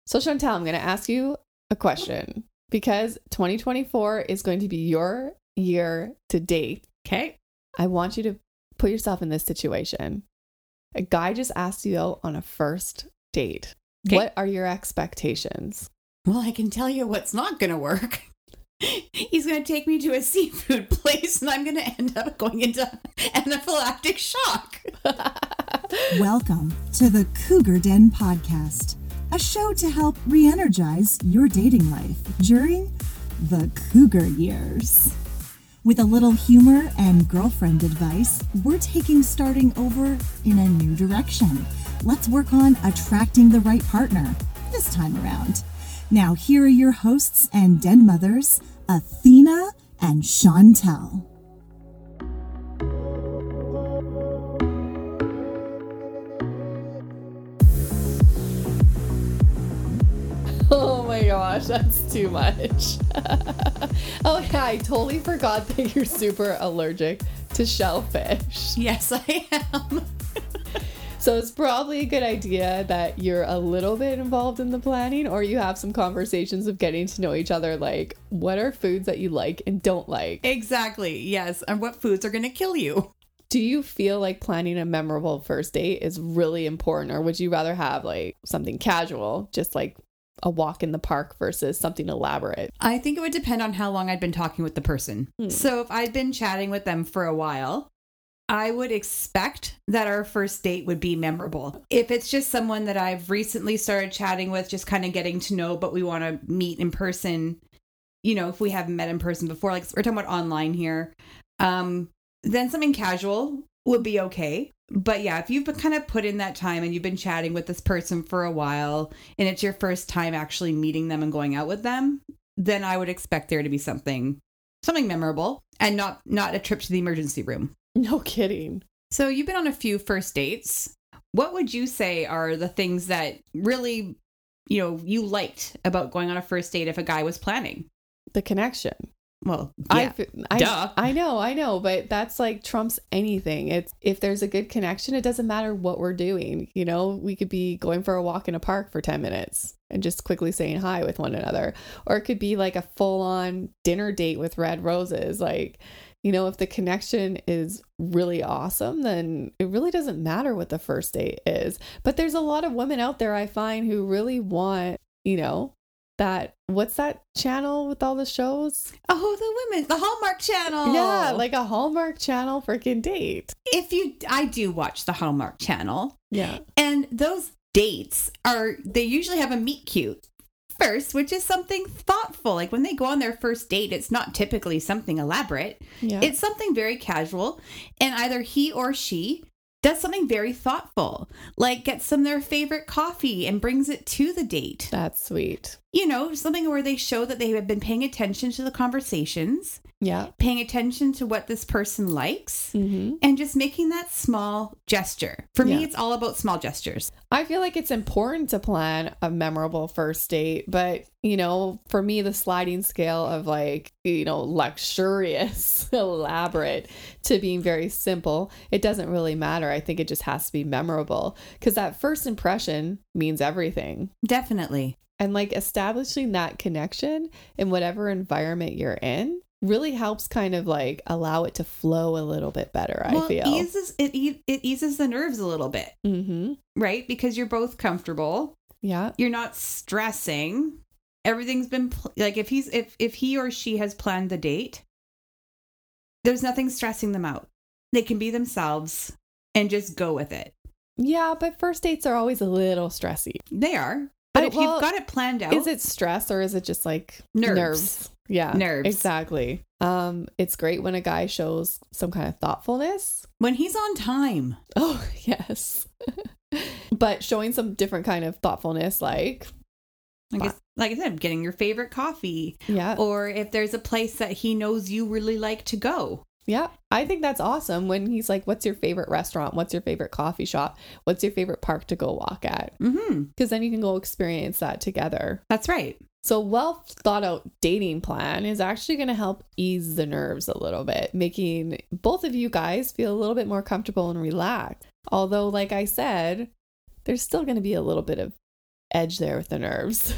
So Chantel, I'm going to ask you a question because 2024 is going to be your year to date. Okay. I want you to put yourself in this situation. A guy just asked you out on a first date. Okay. What are your expectations? Well, I can tell you what's not going to work. He's going to take me to a seafood place and I'm going to end up going into anaphylactic shock. Welcome to the Cougar Den Podcast, a show to help re-energize your dating life during the Cougar years. With a little humor and girlfriend advice, we're taking starting over in a new direction. Let's work on attracting the right partner this time around. Now, here are your hosts and den mothers, Athena and Chantel. Oh my gosh, that's too much. Oh yeah, I totally forgot that you're super allergic to shellfish. Yes, I am. So it's probably a good idea that you're a little bit involved in the planning, or you have some conversations of getting to know each other, like what are foods that you like and don't like. Exactly. Yes. And what foods are going to kill you? Do you feel like planning a memorable first date is really important, or would you rather have like something casual, just like a walk in the park versus something elaborate? I think it would depend on how long I'd been talking with the person. So if I'd been chatting with them for a while, I would expect that our first date would be memorable. If it's just someone that I've recently started chatting with, just kind of getting to know, but we want to meet in person, you know, if we haven't met in person before, like we're talking about online here, then something casual would be okay. But yeah, if you've been kind of put in that time and you've been chatting with this person for a while and it's your first time actually meeting them and going out with them, then I would expect there to be something memorable and not a trip to the emergency room. No kidding. So you've been on a few first dates. What would you say are the things that really, you know, you liked about going on a first date if a guy was planning? The connection. Well, yeah. Duh. I know, but that's like trumps anything. It's if there's a good connection, it doesn't matter what we're doing. You know, we could be going for a walk in a park for 10 minutes and just quickly saying hi with one another. Or it could be like a full on dinner date with red roses. Like, you know, if the connection is really awesome, then it really doesn't matter what the first date is. But there's a lot of women out there I find who really want, you know, that, what's that channel with all the shows? Oh, the Hallmark Channel. Yeah, like a Hallmark Channel freaking date. I do watch the Hallmark Channel. Yeah. And those dates they usually have a meet cute first, which is something thoughtful. Like when they go on their first date, it's not typically something elaborate. Yeah. It's something very casual. And either he or she does something very thoughtful, like gets them their favorite coffee and brings it to the date. That's sweet. You know, something where they show that they have been paying attention to the conversations, Yeah. paying attention to what this person likes, Mm-hmm. and just making that small gesture. For me, Yeah. it's all about small gestures. I feel like it's important to plan a memorable first date, but, you know, for me, the sliding scale of like, you know, luxurious, elaborate to being very simple, it doesn't really matter. I think it just has to be memorable because that first impression means everything. Definitely. And like establishing that connection in whatever environment you're in really helps kind of like allow it to flow a little bit better, I feel. It eases the nerves a little bit, Mm-hmm. right? Because you're both comfortable. Yeah. You're not stressing. Everything's been like if he or she has planned the date, there's nothing stressing them out. They can be themselves and just go with it. Yeah, but first dates are always a little stressy. They are. But if you've got it planned out, Is it stress or is it just like Nerves. Yeah, Nerves. Exactly. It's great when a guy shows some kind of thoughtfulness. when he's on time. Oh, yes. But showing some different kind of thoughtfulness, like I said, getting your favorite coffee. yeah. Or if there's a place that he knows you really like to go. Yeah, I think that's awesome when he's like, what's your favorite restaurant? What's your favorite coffee shop? What's your favorite park to go walk at? Mm-hmm. Because then you can go experience that together. That's right. So well thought out dating plan is actually going to help ease the nerves a little bit, making both of you guys feel a little bit more comfortable and relaxed. Although, like I said, there's still going to be a little bit of edge there with the nerves.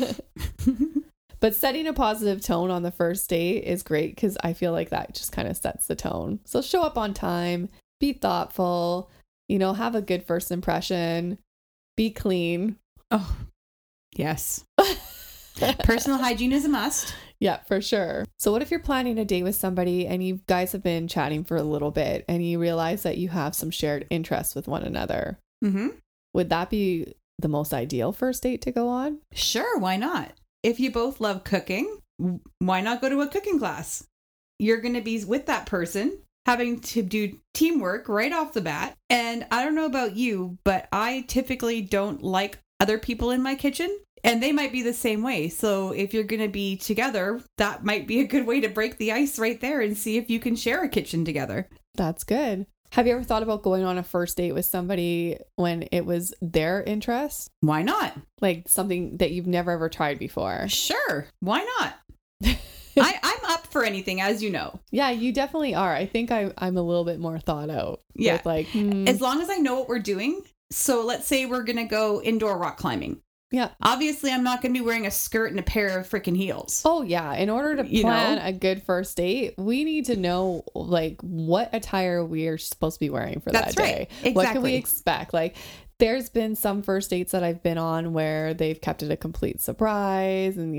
But setting a positive tone on the first date is great because I feel like that just kind of sets the tone. So show up on time, be thoughtful, have a good first impression, be clean. Oh, yes. Personal hygiene is a must. Yeah, for sure. So what if you're planning a date with somebody and you guys have been chatting for a little bit and you realize that you have some shared interests with one another? Mm-hmm. Would that be the most ideal first date to go on? Sure, why not? If you both love cooking, why not go to a cooking class? You're going to be with that person, having to do teamwork right off the bat. And I don't know about you, but I typically don't like other people in my kitchen. And they might be the same way. So if you're going to be together, that might be a good way to break the ice right there and see if you can share a kitchen together. That's good. Have you ever thought about going on a first date with somebody when it was their interest? Why not? Like something that you've never ever tried before? Sure. Why not? I'm up for anything, as you know. Yeah, you definitely are. I think I'm a little bit more thought out. Yeah. With as long as I know what we're doing. So let's say we're going to go indoor rock climbing. Yeah. Obviously, I'm not going to be wearing a skirt and a pair of freaking heels. Oh, yeah. In order to plan a good first date, we need to know like what attire we are supposed to be wearing for that day. Exactly. What can we expect? Like, there's been some first dates that I've been on where they've kept it a complete surprise. And,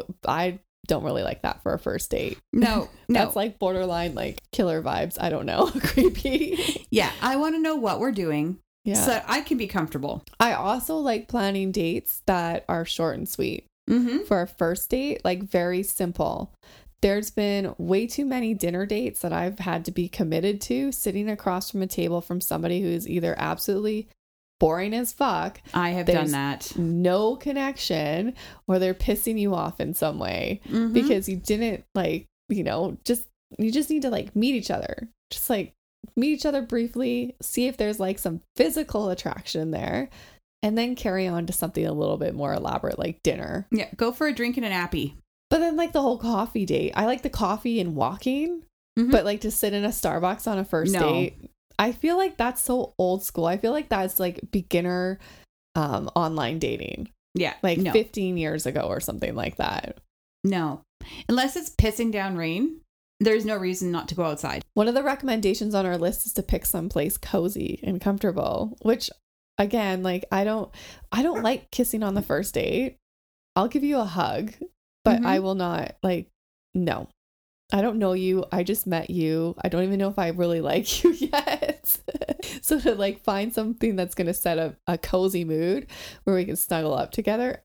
I don't really like that for a first date. No. That's like borderline like killer vibes. I don't know. Creepy. Yeah. I want to know what we're doing. Yeah. So that I can be comfortable. I also like planning dates that are short and sweet. Mm-hmm. For a first date, like very simple. There's been way too many dinner dates that I've had to be committed to sitting across from a table from somebody who's either absolutely boring as fuck. I have done that. No connection, or they're pissing you off in some way because you didn't you just need to like meet each other. Just like meet each other briefly, see if there's like some physical attraction there, and then carry on to something a little bit more elaborate like dinner. Yeah, go for a drink and an appy. But then like the whole coffee date, I like the coffee and walking, but like to sit in a Starbucks on a first date, I feel like that's so old school. I feel like that's like beginner online dating. Yeah. Like 15 years ago or something like that. No. Unless it's pissing down rain. There's no reason not to go outside. One of the recommendations on our list is to pick someplace cozy and comfortable, which again, like I don't like kissing on the first date. I'll give you a hug, but I will not no. I don't know you. I just met you. I don't even know if I really like you yet. So to like find something that's going to set a cozy mood where we can snuggle up together.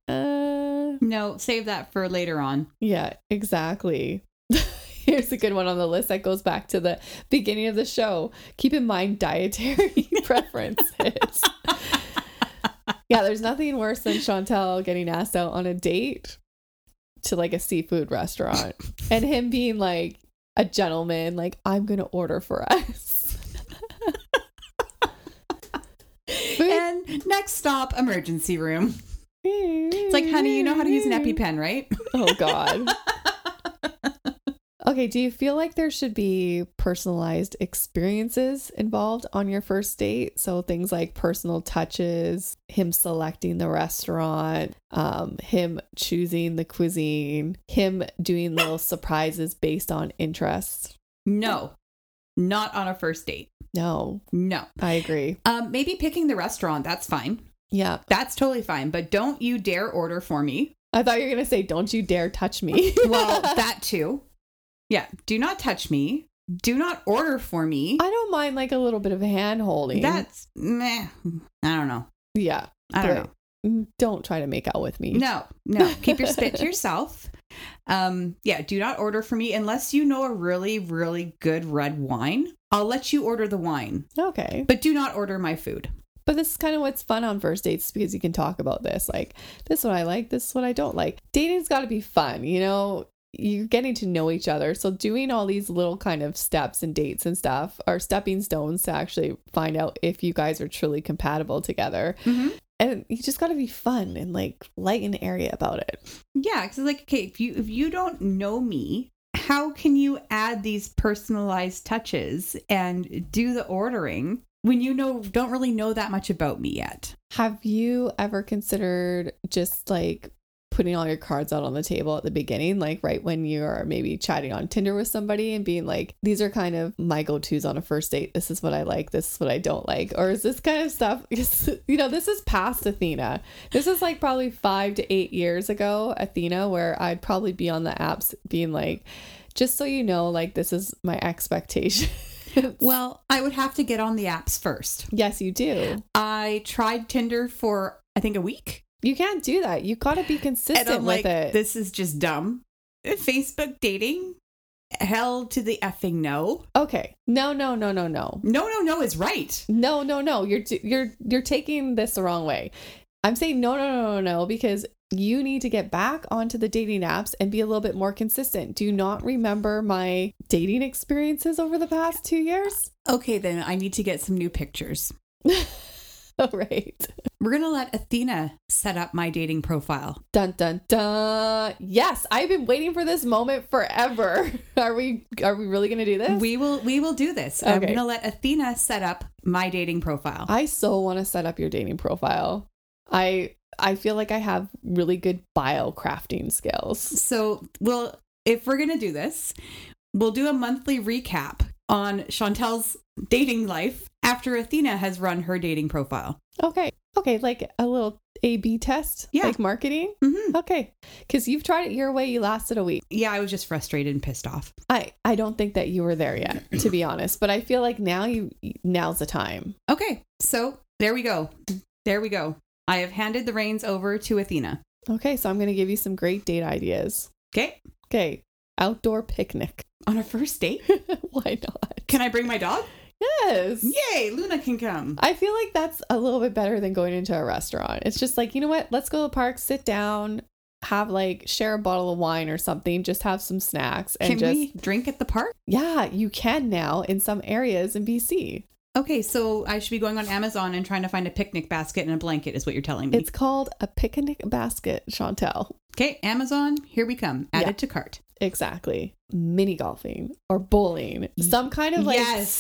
No, save that for later on. Yeah, exactly. Here's a good one on the list that goes back to the beginning of the show. Keep in mind dietary preferences. Yeah, there's nothing worse than Chantel getting asked out on a date to like a seafood restaurant and him being like a gentleman, like, I'm going to order for us. And next stop, emergency room. It's like, honey, you know how to use an EpiPen, right? Oh, God. Okay, do you feel like there should be personalized experiences involved on your first date? So things like personal touches, him selecting the restaurant, him choosing the cuisine, him doing little surprises based on interests. No, not on a first date. No, I agree. Maybe picking the restaurant. That's fine. Yeah, that's totally fine. But don't you dare order for me. I thought you were going to say, don't you dare touch me. Well, that too. Yeah. Do not touch me. Do not order for me. I don't mind like a little bit of hand holding. That's meh. I don't know. Yeah. I don't know. Don't try to make out with me. No. Keep your spit to yourself. Yeah. Do not order for me unless you know a really, really good red wine. I'll let you order the wine. Okay. But do not order my food. But this is kind of what's fun on first dates because you can talk about this. Like, this is what I like. This is what I don't like. Dating's got to be fun, you know? You're getting to know each other. So doing all these little kind of steps and dates and stuff are stepping stones to actually find out if you guys are truly compatible together. Mm-hmm. And you just got to be fun and like light and airy about it. Yeah. Because like, okay, if you don't know me, how can you add these personalized touches and do the ordering when you don't really know that much about me yet. Have you ever considered just like putting all your cards out on the table at the beginning, like right when you are maybe chatting on Tinder with somebody and being like, these are kind of my go-tos on a first date. This is what I like. This is what I don't like. Or is this kind of stuff, this is past Athena. This is like probably 5 to 8 years ago, Athena, where I'd probably be on the apps being like, just so you know, like, this is my expectation. Well, I would have to get on the apps first. Yes, you do. I tried Tinder for, I think, a week. You can't do that. You got to be consistent And I'm with like, it. this is just dumb. Facebook dating? Hell to the effing no. Okay. No. No is right. No. You're taking this the wrong way. I'm saying no, because you need to get back onto the dating apps and be a little bit more consistent. Do you not remember my dating experiences over the past 2 years? Okay, then I need to get some new pictures. All right. We're going to let Athena set up my dating profile. Dun, dun, dun. Yes, I've been waiting for this moment forever. Are we really going to do this? We will do this. Okay. I'm going to let Athena set up my dating profile. I so want to set up your dating profile. I feel like I have really good bio crafting skills. So, if we're going to do this, we'll do a monthly recap on Chantel's dating life after Athena has run her dating profile. Okay, like a little A/B test? Yeah. Like marketing? Mm-hmm. Okay, because you've tried it your way, you lasted a week. Yeah, I was just frustrated and pissed off. I don't think that you were there yet, to be honest, but I feel like now's the time. Okay, so there we go. I have handed the reins over to Athena. Okay, so I'm going to give you some great date ideas. Okay, outdoor picnic. On a first date? Why not? Can I bring my dog? Yes. Yay, Luna can come. I feel like that's a little bit better than going into a restaurant. It's just like, you know what? Let's go to the park, sit down, share a bottle of wine or something, just have some snacks. And Can we drink at the park? Yeah, you can now in some areas in BC. Okay, so I should be going on Amazon and trying to find a picnic basket and a blanket is what you're telling me. It's called a picnic basket, Chantel. Okay, Amazon, here we come. Add it to cart. Exactly. Mini golfing or bowling. Some kind of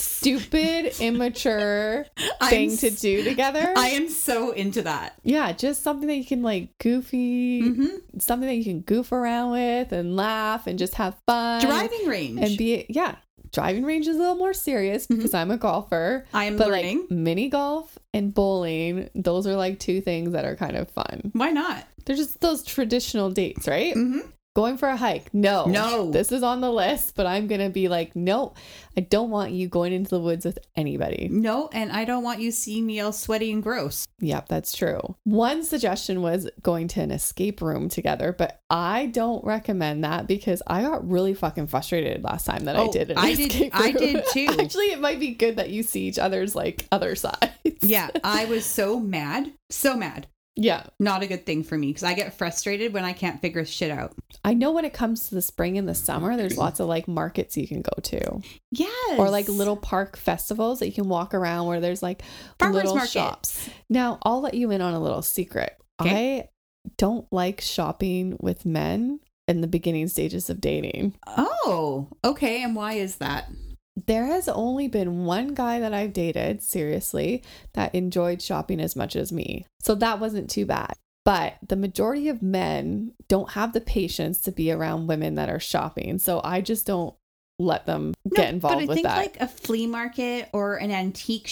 stupid, immature thing to do together. I am so into that. Yeah, just something that you can goofy, something that you can goof around with and laugh and just have fun. Driving range. And driving range is a little more serious because I'm a golfer. I am learning. Like mini golf and bowling, those are like two things that are kind of fun. Why not? They're just those traditional dates, right? Mm-hmm. Going for a hike. No. This is on the list, but I'm going to be like, no, I don't want you going into the woods with anybody. No, and I don't want you seeing me all sweaty and gross. Yep, that's true. One suggestion was going to an escape room together, but I don't recommend that because I got really fucking frustrated last time that I did an escape room. I did too. Actually, it might be good that you see each other's other sides. Yeah, I was so mad. So mad. Yeah. Not a good thing for me because I get frustrated when I can't figure shit out. I know when it comes to the spring and the summer, there's lots of markets you can go to. Yes. Or little park festivals that you can walk around where there's farmers little market shops. Now, I'll let you in on a little secret. Okay. I don't like shopping with men in the beginning stages of dating. Oh, okay. And why is that? There has only been one guy that I've dated, seriously, that enjoyed shopping as much as me. So that wasn't too bad. But the majority of men don't have the patience to be around women that are shopping. So I just don't let them get involved with that. But I think a flea market or an antique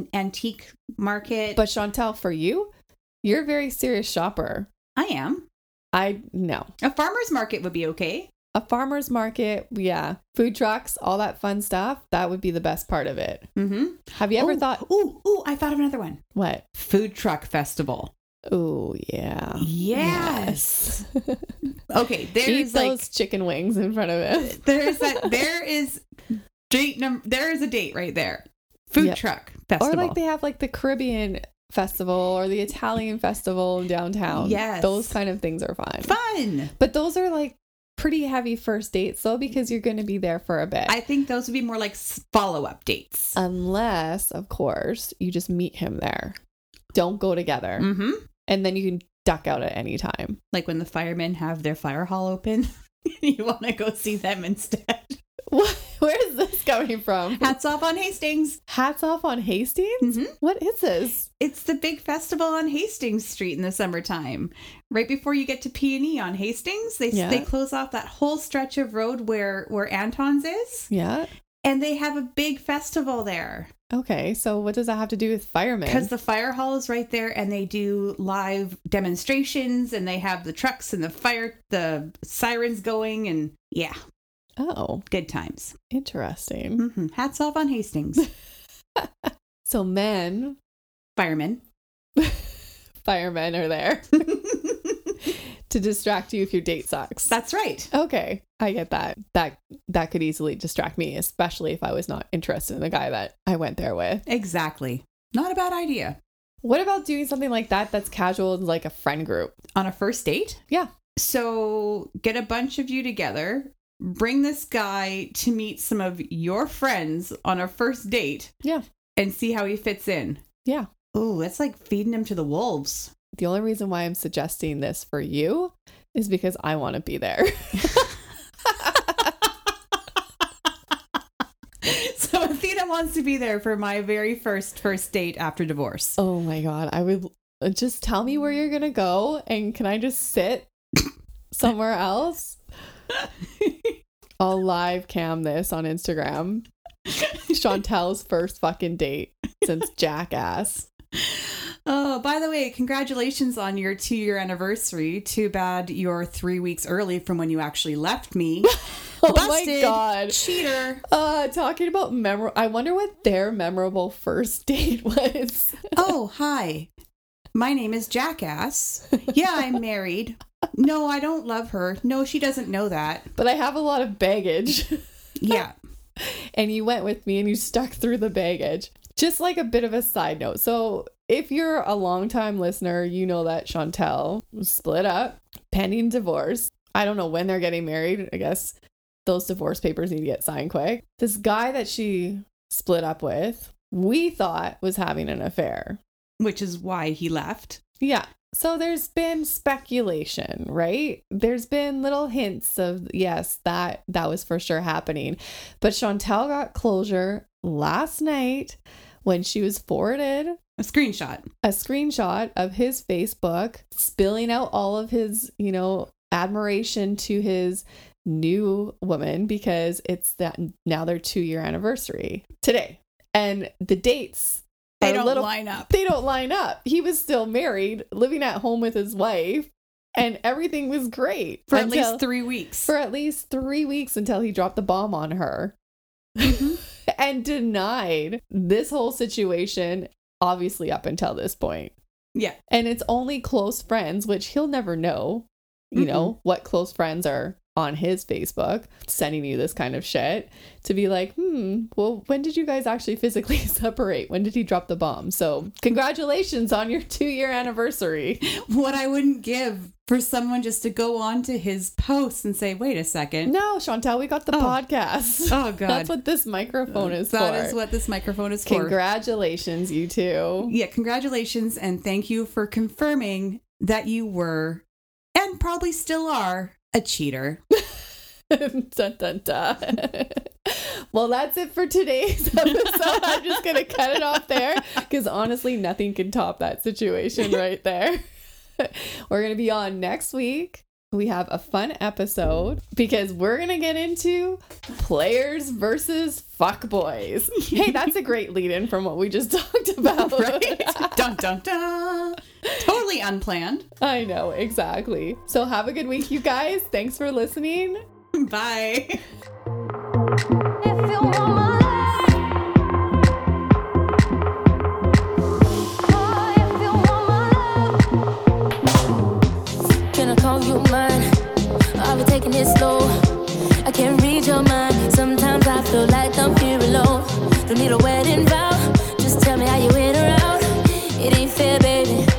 market. But Chantel, for you, you're a very serious shopper. I am. No. A farmer's market would be okay. A farmer's market, yeah. Food trucks, all that fun stuff. That would be the best part of it. Mm-hmm. Have you ever thought... Ooh, I thought of another one. What? Food truck festival. Oh, yeah. Yes. Okay, eat those chicken wings in front of it. There is a date right there. Food truck festival. Or they have the Caribbean festival or the Italian festival downtown. Yes. Those kind of things are fun. Fun. But those are pretty heavy first dates though, because you're going to be there for a bit. I think those would be more like follow-up dates. Unless, of course, you just meet him there. Don't go together. Mm-hmm. And then you can duck out at any time. Like when the firemen have their fire hall open. You want to go see them instead. Where is this coming from? Hats off on Hastings. Hats off on Hastings? Mhm. What is this? It's the big festival on Hastings Street in the summertime. Right before you get to P&E on Hastings, they close off that whole stretch of road where Anton's is. Yeah. And they have a big festival there. Okay, so what does that have to do with firemen? Because the fire hall is right there, and they do live demonstrations, and they have the trucks and the sirens going, and yeah. Oh. Good times. Interesting. Mm-hmm. Hats off on Hastings. So men. Firemen. Firemen are there to distract you if your date sucks. That's right. Okay, I get that. That could easily distract me, especially if I was not interested in the guy that I went there with. Exactly. Not a bad idea. What about doing something like that that's casual, like a friend group? On a first date? Yeah. So get a bunch of you together, bring this guy to meet some of your friends on a first date. Yeah. And see how he fits in. Yeah. Oh, that's like feeding him to the wolves. The only reason why I'm suggesting this for you is because I want to be there. So Athena wants to be there for my very first date after divorce. Oh my God. I would just tell me where you're going to go, and can I just sit somewhere else? I'll live cam this on Instagram. Chantel's first fucking date since Jackass. Oh, by the way, congratulations on your 2-year anniversary. Too bad you're 3 weeks early from when you actually left me. Oh Busted. my God. Cheater. Talking about I wonder what their memorable first date was. Oh, hi. My name is Jackass. Yeah, I'm married. No, I don't love her. No, she doesn't know that. But I have a lot of baggage. Yeah. And you went with me and you stuck through the baggage. Just like a bit of a side note. So if you're a longtime listener, you know that Chantel split up, pending divorce. I don't know when they're getting married. I guess those divorce papers need to get signed quick. This guy that she split up with, we thought was having an affair. Which is why he left. Yeah. So there's been speculation, right? There's been little hints of, yes, that was for sure happening. But Chantel got closure last night when she was forwarded a screenshot of his Facebook, spilling out all of his, admiration to his new woman, because it's that now their 2-year anniversary today. And the dates, They don't line up. They don't line up. He was still married, living at home with his wife, and everything was great. For at least 3 weeks. For at least 3 weeks until he dropped the bomb on her. Mm-hmm. And denied this whole situation, obviously up until this point. Yeah. And it's only close friends, which he'll never know, what close friends are on his Facebook sending you this kind of shit to be like, well, when did you guys actually physically separate? When did he drop the bomb? So congratulations on your 2-year anniversary. What I wouldn't give for someone just to go on to his posts and say, wait a second. No, Chantel, we got the podcast. Oh, God. That's what this microphone is for. That is what this microphone is for. Congratulations, you two. Yeah, congratulations. And thank you for confirming that you were, and probably still are, a cheater. Dun, dun, dun. Well, that's it for today's episode. I'm just going to cut it off there because honestly, nothing can top that situation right there. We're going to be on next week. We have a fun episode because we're going to get into players versus fuckboys. Hey, that's a great lead-in from what we just talked about. Right? Dun, dun, dun. Totally unplanned. I know, exactly. So have a good week, you guys. Thanks for listening. Bye. Can I call you mine? Are we taking it slow? I can't read your mind. Sometimes I feel like I'm here alone. Don't need a wedding vow. Just tell me how you in or out. It ain't fair, baby.